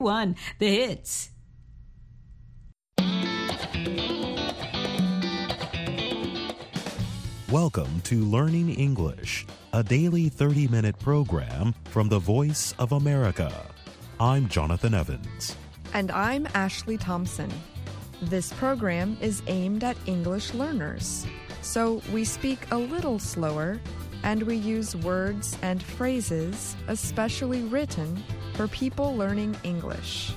1, the hits. Welcome to Learning English, a daily 30-minute program from the Voice of America. I'm Jonathan Evans. And I'm Ashley Thompson. This program is aimed at English learners, so we speak a little slower and we use words and phrases especially written for people learning English.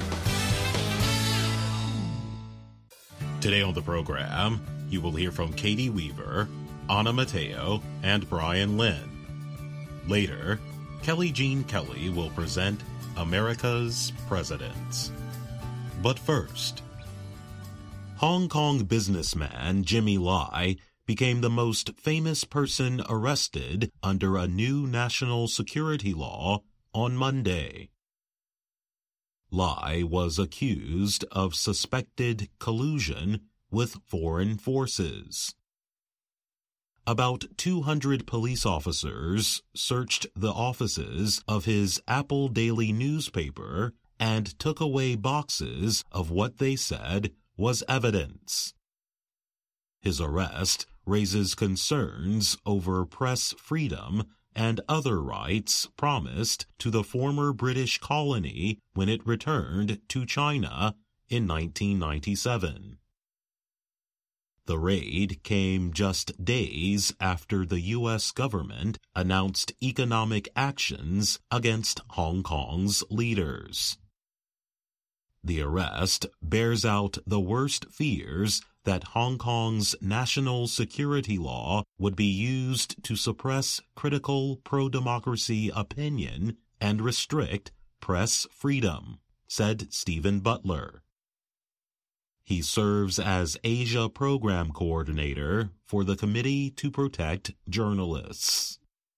Today on the program, you will hear from Katie Weaver, Anna Mateo, and Brian Lynn. Later, Kelly Jean Kelly will present America's Presidents. But first, Hong Kong businessman Jimmy Lai became the most famous person arrested under a new national security law on Monday. Lai was accused of suspected collusion with foreign forces. About 200 police officers searched the offices of his Apple Daily newspaper and took away boxes of what they said was evidence. His arrest raises concerns over press freedom and other rights promised to the former British colony when it returned to China in 1997. The raid came just days after the U.S. government announced economic actions against Hong Kong's leaders. The arrest bears out the worst fears that Hong Kong's national security law would be used to suppress critical pro-democracy opinion and restrict press freedom, said Stephen Butler. He serves as Asia Program Coordinator for the Committee to Protect Journalists.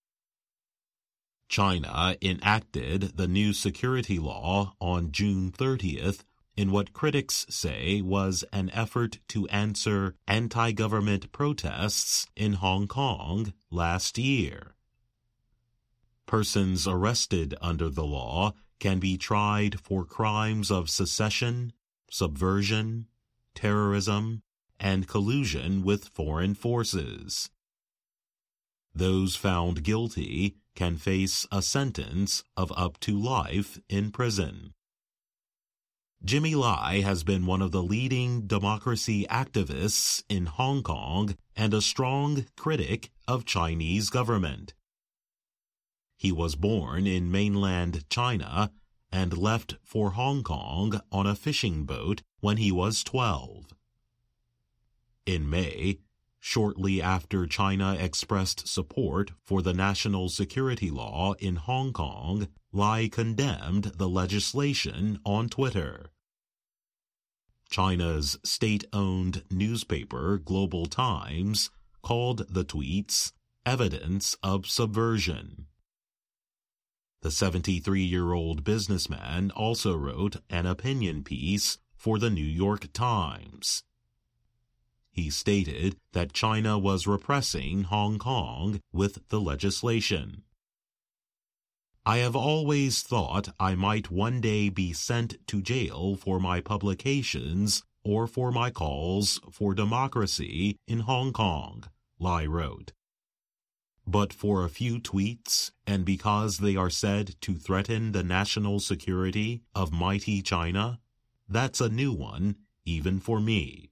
China enacted the new security law on June 30th in what critics say was an effort to answer anti-government protests in Hong Kong last year. Persons arrested under the law can be tried for crimes of secession, subversion, terrorism, and collusion with foreign forces. Those found guilty can face a sentence of up to life in prison. Jimmy Lai has been one of the leading democracy activists in Hong Kong and a strong critic of Chinese government. He was born in mainland China and left for Hong Kong on a fishing boat when he was 12. In May, shortly after China expressed support for the national security law in Hong Kong, Lai condemned the legislation on Twitter. China's state-owned newspaper Global Times called the tweets evidence of subversion. The 73-year-old businessman also wrote an opinion piece for the New York Times. He stated that China was repressing Hong Kong with the legislation. I have always thought I might one day be sent to jail for my publications or for my calls for democracy in Hong Kong, Lai wrote. But for a few tweets, and because they are said to threaten the national security of mighty China, that's a new one, even for me.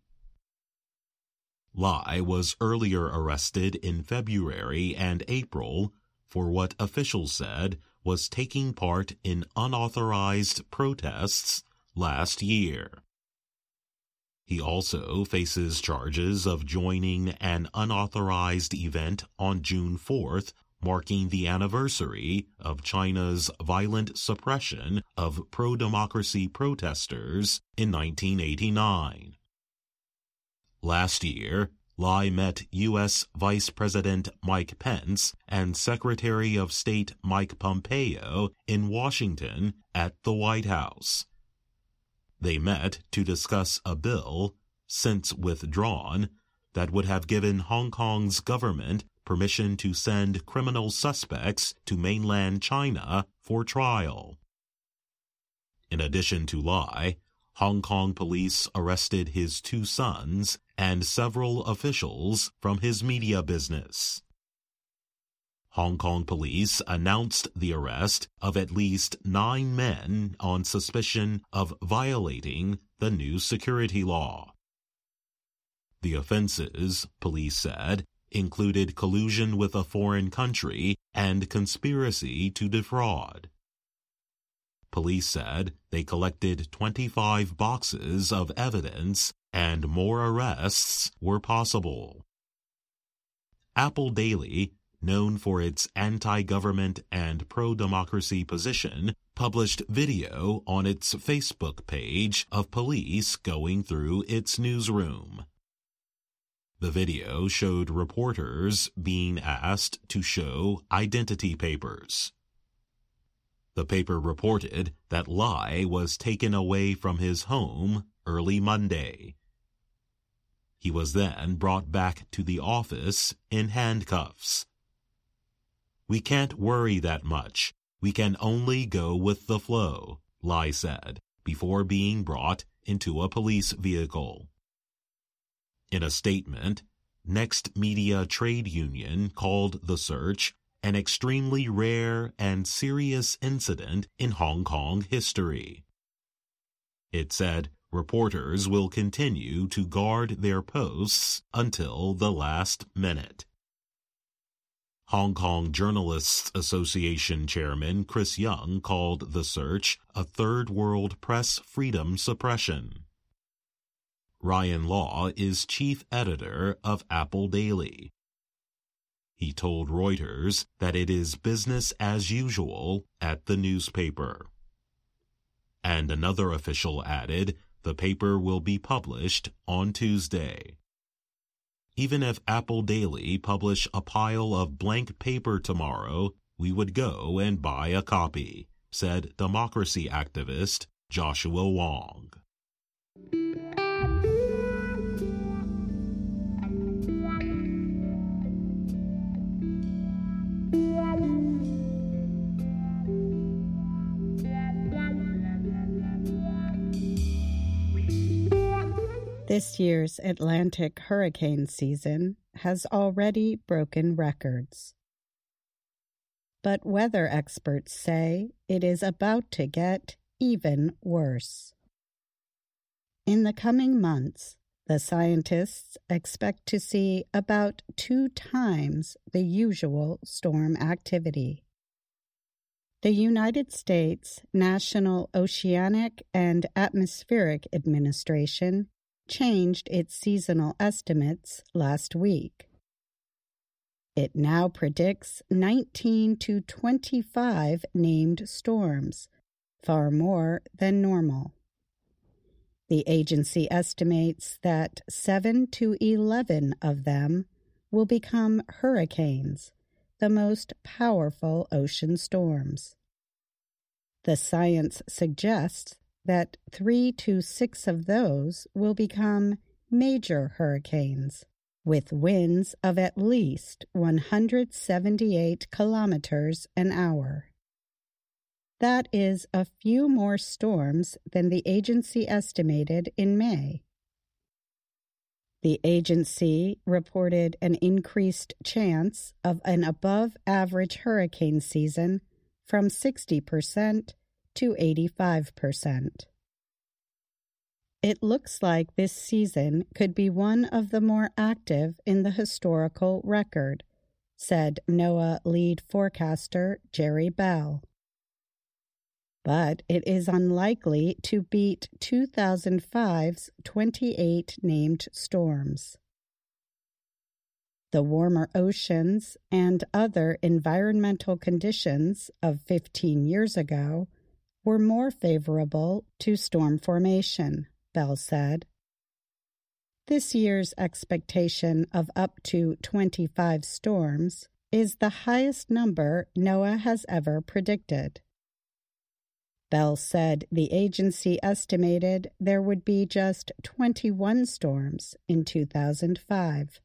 Lai was earlier arrested in February and April for what officials said was taking part in unauthorized protests last year. He also faces charges of joining an unauthorized event on June 4th, marking the anniversary of China's violent suppression of pro-democracy protesters in 1989. Last year, Lai met U.S. Vice President Mike Pence and Secretary of State Mike Pompeo in Washington at the White House. They met to discuss a bill, since withdrawn, that would have given Hong Kong's government permission to send criminal suspects to mainland China for trial. In addition to Lai, Hong Kong police arrested his 2 sons and several officials from his media business. Hong Kong police announced the arrest of at least 9 men on suspicion of violating the new security law. The offenses, police said, included collusion with a foreign country and conspiracy to defraud. Police said they collected 25 boxes of evidence and more arrests were possible. Apple Daily, known for its anti-government and pro-democracy position, published video on its Facebook page of police going through its newsroom. The video showed reporters being asked to show identity papers. The paper reported that Lai was taken away from his home early Monday. He was then brought back to the office in handcuffs. "We can't worry that much. We can only go with the flow," Lai said, before being brought into a police vehicle. In a statement, Next Media Trade Union called the search an extremely rare and serious incident in Hong Kong history. It said reporters will continue to guard their posts until the last minute. Hong Kong Journalists Association Chairman Chris Young called the search a third world press freedom suppression. Ryan Law is chief editor of Apple Daily. He told Reuters that it is business as usual at the newspaper. And another official added the paper will be published on Tuesday. "Even if Apple Daily publish a pile of blank paper tomorrow, we would go and buy a copy," said democracy activist Joshua Wong. This year's Atlantic hurricane season has already broken records. But weather experts say it is about to get even worse. In the coming months, the scientists expect to see about 2 times the usual storm activity. The United States National Oceanic and Atmospheric Administration changed its seasonal estimates last week. It now predicts 19 to 25 named storms, far more than normal. The agency estimates that 7 to 11 of them will become hurricanes, the most powerful ocean storms. The science suggests that 3 to 6 of those will become major hurricanes, with winds of at least 178 kilometers an hour. That is a few more storms than the agency estimated in May. The agency reported an increased chance of an above-average hurricane season from 60% to 85%. It looks like this season could be one of the more active in the historical record, said NOAA lead forecaster Jerry Bell. But it is unlikely to beat 2005's 28 named storms. The warmer oceans and other environmental conditions of 15 years ago were more favorable to storm formation, Bell said. This year's expectation of up to 25 storms is the highest number NOAA has ever predicted. Bell said the agency estimated there would be just 21 storms in 2005.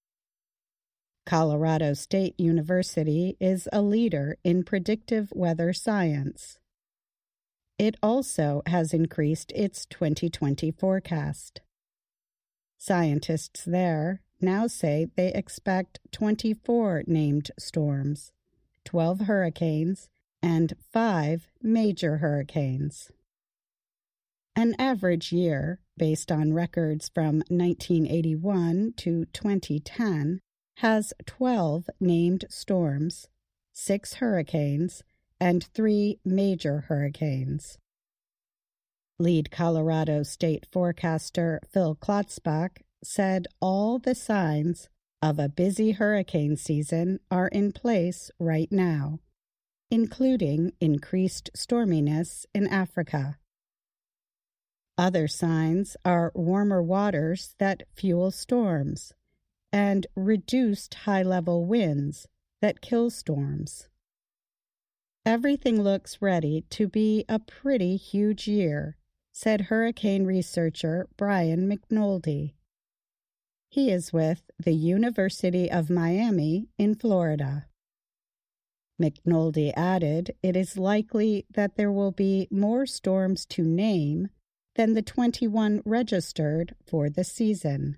Colorado State University is a leader in predictive weather science. it also has increased its 2020 forecast. Scientists there now say they expect 24 named storms, 12 hurricanes, and 5 major hurricanes. An average year, based on records from 1981 to 2010, has 12 named storms, 6 hurricanes, and 3 major hurricanes. Lead Colorado state forecaster Phil Klotzbach said all the signs of a busy hurricane season are in place right now, including increased storminess in Africa. Other signs are warmer waters that fuel storms and reduced high-level winds that kill storms. Everything looks ready to be a pretty huge year, said hurricane researcher Brian McNulty. He is with the University of Miami in Florida. McNulty added it is likely that there will be more storms to name than the 21 registered for the season.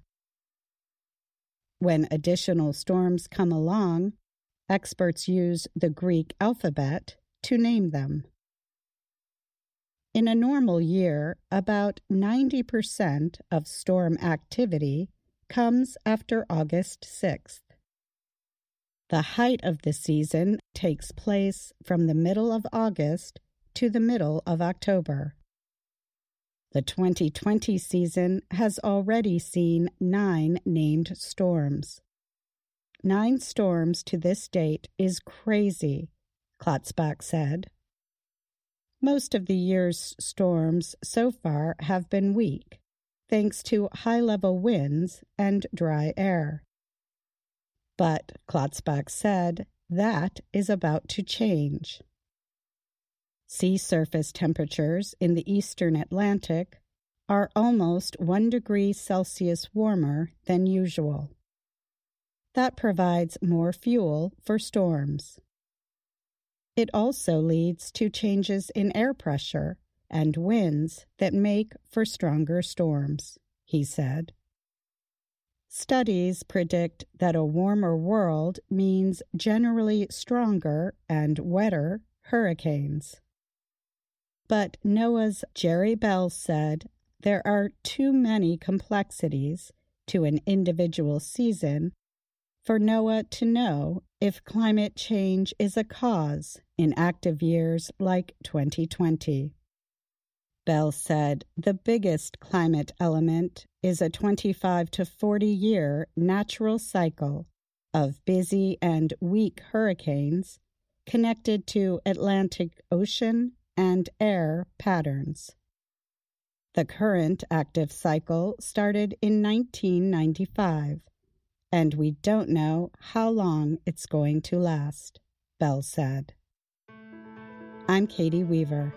When additional storms come along, experts use the Greek alphabet to name them. In a normal year, about 90% of storm activity comes after August 6th. The height of the season takes place from the middle of August to the middle of October. The 2020 season has already seen 9 named storms. 9 storms to this date is crazy, Klotzbach said. Most of the year's storms so far have been weak, thanks to high-level winds and dry air. But, Klotzbach said, that is about to change. Sea surface temperatures in the eastern Atlantic are almost 1 degree Celsius warmer than usual. That provides more fuel for storms. It also leads to changes in air pressure and winds that make for stronger storms, he said. Studies predict that a warmer world means generally stronger and wetter hurricanes. But NOAA's Jerry Bell said there are too many complexities to an individual season for NOAA to know if climate change is a cause in active years like 2020. Bell said the biggest climate element is a 25 to 40-year natural cycle of busy and weak hurricanes connected to Atlantic Ocean and air patterns. The current active cycle started in 1995, and we don't know how long it's going to last, Bell said. I'm Katie Weaver.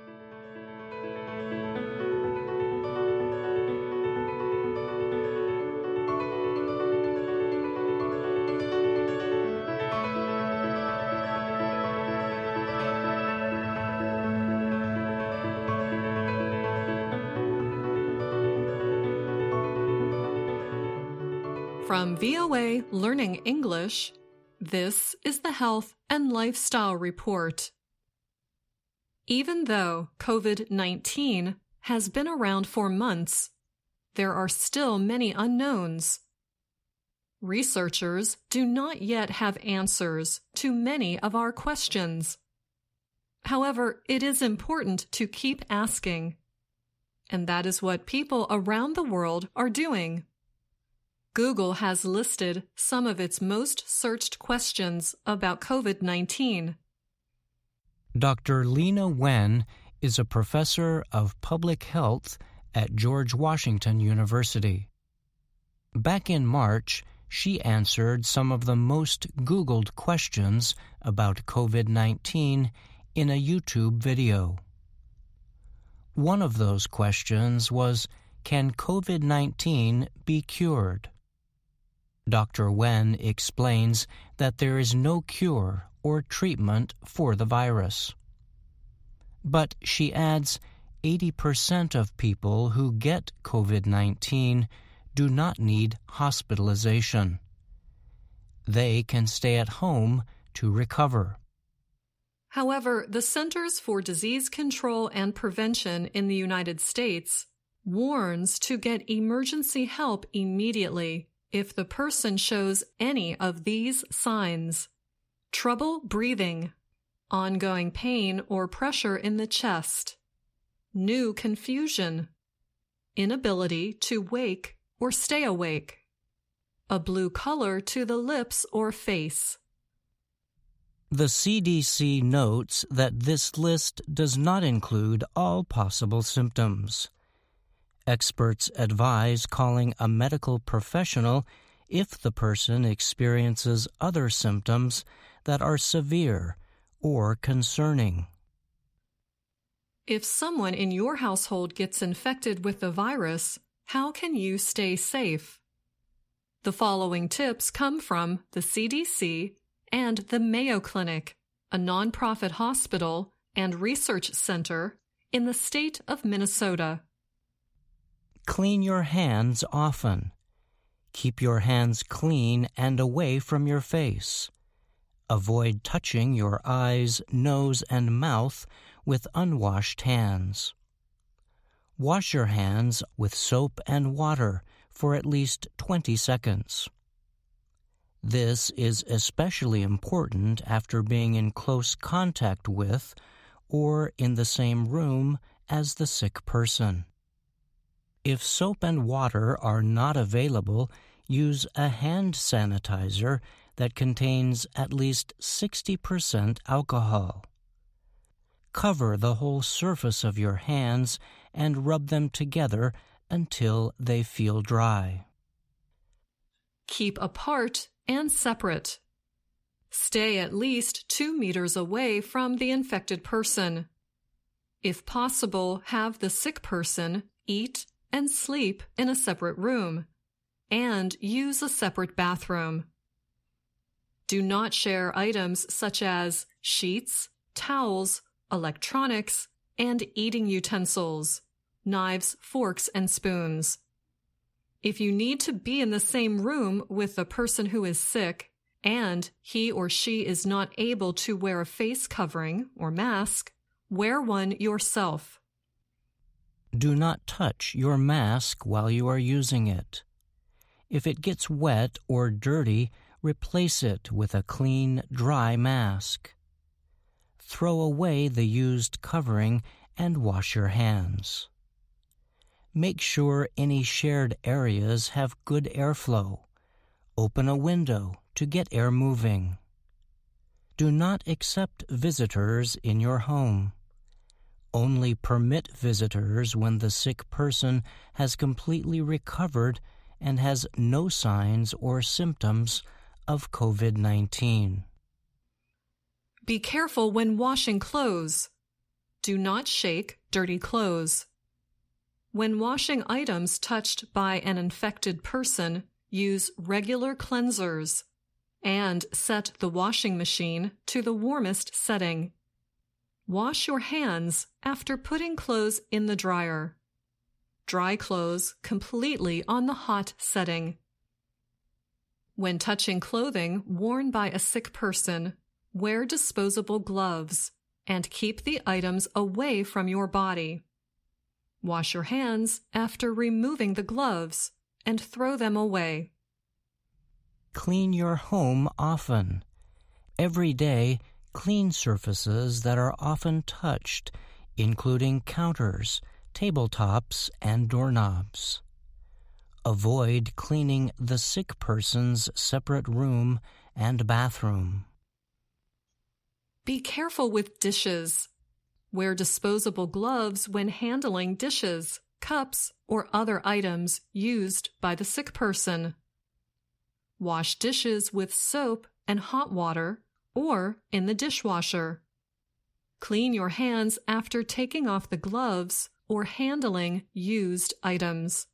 From VOA Learning English, this is the Health and Lifestyle Report. Even though COVID-19 has been around for months, there are still many unknowns. Researchers do not yet have answers to many of our questions. However, it is important to keep asking, and that is what people around the world are doing. Google has listed some of its most searched questions about COVID-19. Dr. Leana Wen is a professor of public health at George Washington University. Back in March, she answered some of the most Googled questions about COVID-19 in a YouTube video. One of those questions was, can COVID-19 be cured? Dr. Wen explains that there is no cure or treatment for the virus. But she adds, 80% of people who get COVID-19 do not need hospitalization. They can stay at home to recover. However, the Centers for Disease Control and Prevention in the United States warns to get emergency help immediately if the person shows any of these signs: trouble breathing, ongoing pain or pressure in the chest, new confusion, inability to wake or stay awake, a blue color to the lips or face. The CDC notes that this list does not include all possible symptoms. Experts advise calling a medical professional if the person experiences other symptoms that are severe or concerning. If someone in your household gets infected with the virus, how can you stay safe? The following tips come from the CDC and the Mayo Clinic, a nonprofit hospital and research center in the state of Minnesota. Clean your hands often. Keep your hands clean and away from your face. Avoid touching your eyes, nose, and mouth with unwashed hands. Wash your hands with soap and water for at least 20 seconds. This is especially important after being in close contact with or in the same room as the sick person. If soap and water are not available, use a hand sanitizer that contains at least 60% alcohol. Cover the whole surface of your hands and rub them together until they feel dry. Keep apart and separate. Stay at least 2 meters away from the infected person. If possible, have the sick person eat and sleep in a separate room, and use a separate bathroom. Do not share items such as sheets, towels, electronics, and eating utensils, knives, forks, and spoons. If you need to be in the same room with the person who is sick, and he or she is not able to wear a face covering or mask, wear one yourself. Do not touch your mask while you are using it. If it gets wet or dirty, replace it with a clean, dry mask. Throw away the used covering and wash your hands. Make sure any shared areas have good airflow. Open a window to get air moving. Do not accept visitors in your home. Only permit visitors when the sick person has completely recovered and has no signs or symptoms of COVID-19. Be careful when washing clothes. Do not shake dirty clothes. When washing items touched by an infected person, use regular cleansers and set the washing machine to the warmest setting. Wash your hands after putting clothes in the dryer. Dry clothes completely on the hot setting. When touching clothing worn by a sick person, wear disposable gloves and keep the items away from your body. Wash your hands after removing the gloves and throw them away. Clean your home often. Every day, clean surfaces that are often touched, including counters, tabletops, and doorknobs. Avoid cleaning the sick person's separate room and bathroom. Be careful with dishes. Wear disposable gloves when handling dishes, cups, or other items used by the sick person. Wash dishes with soap and hot water or in the dishwasher. Clean your hands after taking off the gloves or handling used items.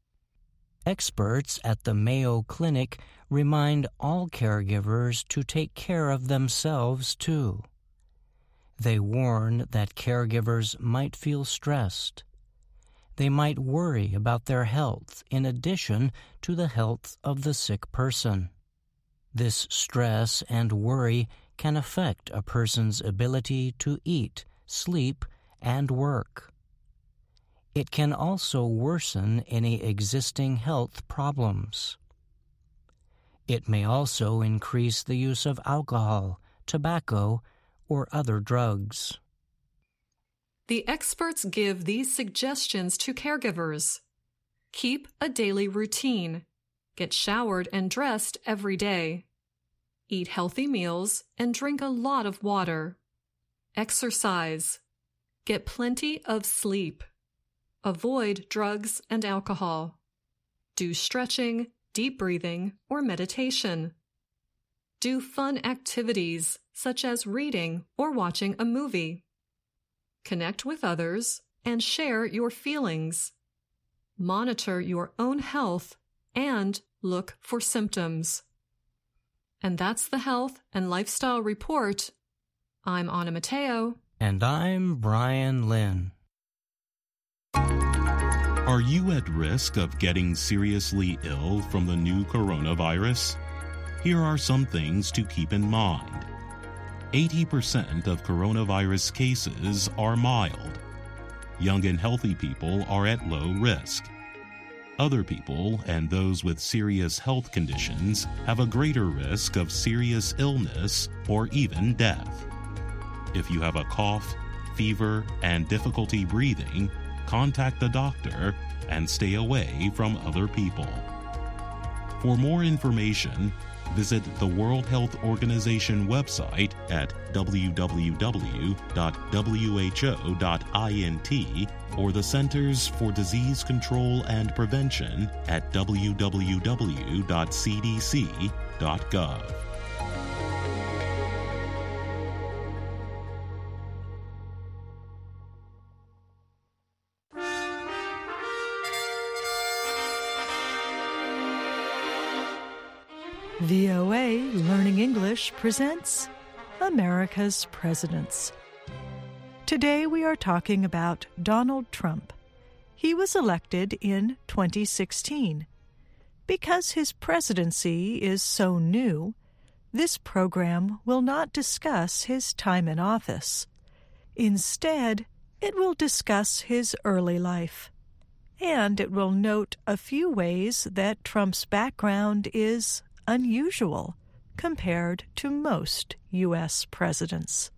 Experts at the Mayo Clinic remind all caregivers to take care of themselves too. They warn that caregivers might feel stressed. They might worry about their health in addition to the health of the sick person. This stress and worry can affect a person's ability to eat, sleep, and work. It can also worsen any existing health problems. It may also increase the use of alcohol, tobacco, or other drugs. The experts give these suggestions to caregivers. Keep a daily routine. Get showered and dressed every day. Eat healthy meals and drink a lot of water. Exercise. Get plenty of sleep. Avoid drugs and alcohol. Do stretching, deep breathing, or meditation. Do fun activities such as reading or watching a movie. Connect with others and share your feelings. Monitor your own health and look for symptoms. And that's the Health and Lifestyle Report. I'm Anna Matteo. And I'm Brian Lynn. Are you at risk of getting seriously ill from the new coronavirus? Here are some things to keep in mind. 80% of coronavirus cases are mild. Young and healthy people are at low risk. Other people and those with serious health conditions have a greater risk of serious illness or even death. If you have a cough, fever, and difficulty breathing, contact the doctor and stay away from other people. For more information, visit the World Health Organization website at www.who.int or the Centers for Disease Control and Prevention at www.cdc.gov. VOA Learning English presents America's Presidents. Today we are talking about Donald Trump. He was elected in 2016. Because his presidency is so new, this program will not discuss his time in office. Instead, it will discuss his early life. And it will note a few ways that Trump's background is unusual compared to most U.S. presidents.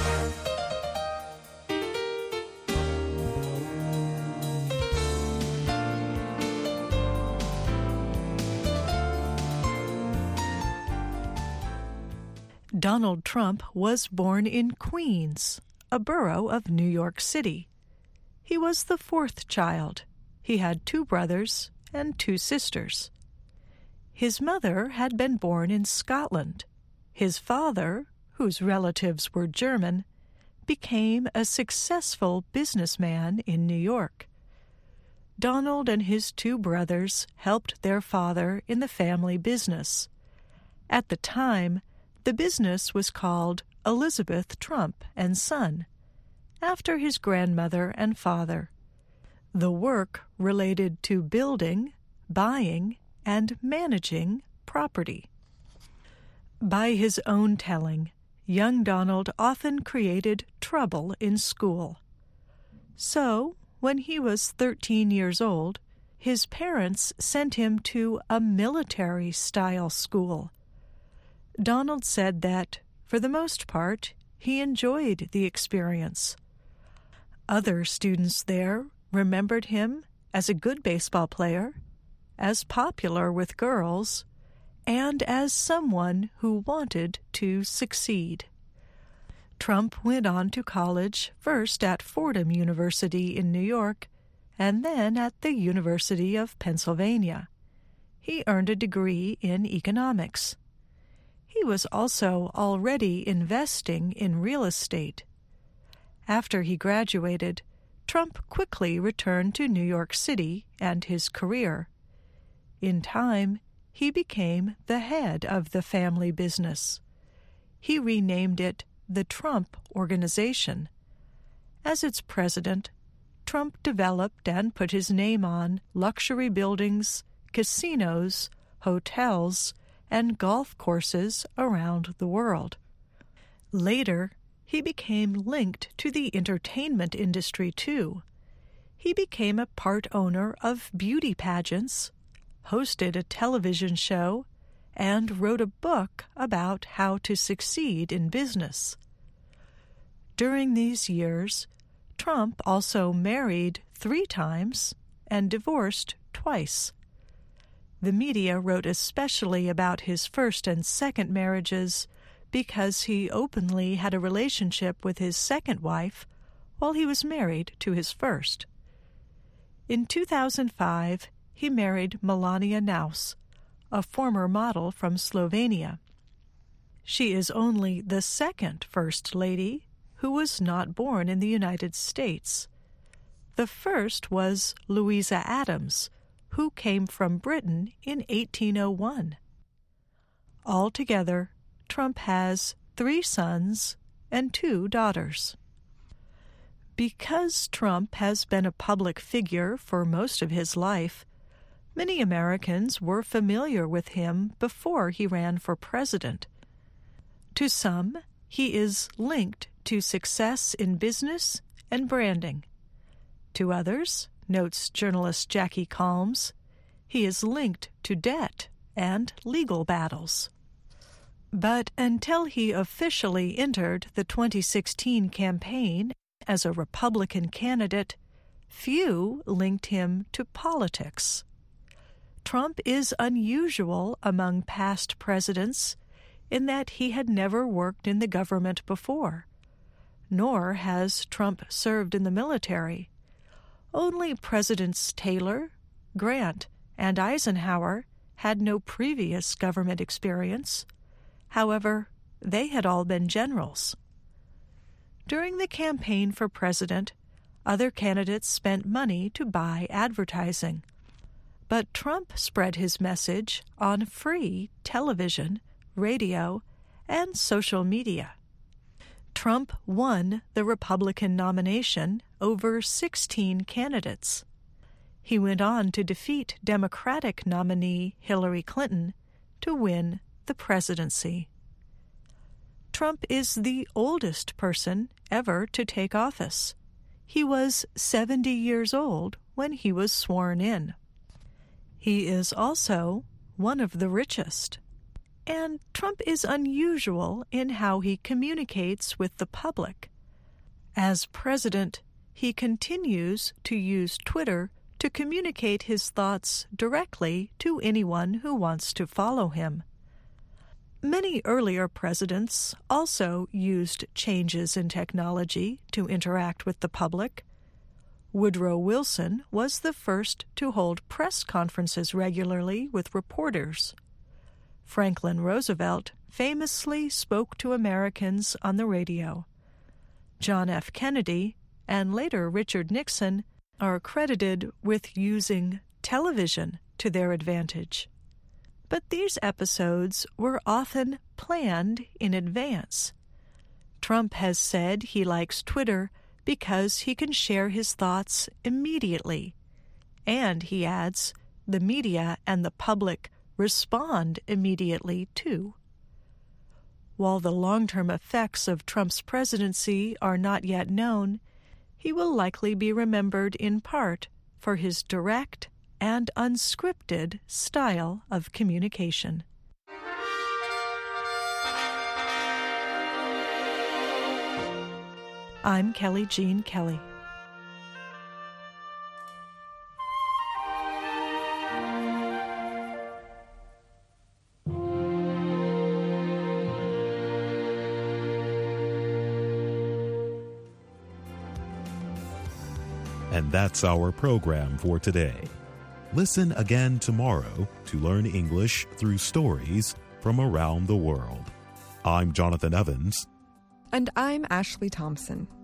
Donald Trump was born in Queens, a borough of New York City. He was the fourth child. He had 2 brothers and 2 sisters. His mother had been born in Scotland. His father, whose relatives were German, became a successful businessman in New York. Donald and his 2 brothers helped their father in the family business. At the time, the business was called Elizabeth Trump and Son, after his grandmother and father. The work related to building, buying, and managing property. By his own telling, young Donald often created trouble in school. So, when he was 13 years old, his parents sent him to a military-style school. Donald said that, for the most part, he enjoyed the experience. Other students there remembered him as a good baseball player, as popular with girls, and as someone who wanted to succeed. Trump went on to college, first at Fordham University in New York, and then at the University of Pennsylvania. He earned a degree in economics. He was also already investing in real estate. After he graduated, Trump quickly returned to New York City and his career. In time, he became the head of the family business. He renamed it the Trump Organization. As its president, Trump developed and put his name on luxury buildings, casinos, hotels, and golf courses around the world. Later, he became linked to the entertainment industry, too. He became a part owner of beauty pageants, hosted a television show, and wrote a book about how to succeed in business. During these years, Trump also married 3 times and divorced twice. The media wrote especially about his first and second marriages because he openly had a relationship with his second wife while he was married to his first. In 2005, he married Melania Naus, a former model from Slovenia. She is only the second First Lady who was not born in the United States. The first was Louisa Adams, who came from Britain in 1801. Altogether, Trump has 3 sons and 2 daughters. Because Trump has been a public figure for most of his life, many Americans were familiar with him before he ran for president. To some, he is linked to success in business and branding. To others, notes journalist Jackie Calmes, he is linked to debt and legal battles. But until he officially entered the 2016 campaign as a Republican candidate, few linked him to politics. Trump is unusual among past presidents in that he had never worked in the government before, nor has Trump served in the military. Only Presidents Taylor, Grant, and Eisenhower had no previous government experience. However, they had all been generals. During the campaign for president, other candidates spent money to buy advertising. But Trump spread his message on free television, radio, and social media. Trump won the Republican nomination over 16 candidates. He went on to defeat Democratic nominee Hillary Clinton to win the presidency. Trump is the oldest person ever to take office. He was 70 years old when he was sworn in. He is also one of the richest. And Trump is unusual in how he communicates with the public. As president, he continues to use Twitter to communicate his thoughts directly to anyone who wants to follow him. Many earlier presidents also used changes in technology to interact with the public. Woodrow Wilson was the first to hold press conferences regularly with reporters. Franklin Roosevelt famously spoke to Americans on the radio. John F. Kennedy and later Richard Nixon are credited with using television to their advantage. But these episodes were often planned in advance. Trump has said he likes Twitter because he can share his thoughts immediately. And, he adds, the media and the public respond immediately, too. While the long-term effects of Trump's presidency are not yet known, he will likely be remembered in part for his direct and unscripted style of communication. I'm Kelly Jean Kelly. And that's our program for today. Listen again tomorrow to learn English through stories from around the world. I'm Jonathan Evans. And I'm Ashley Thompson.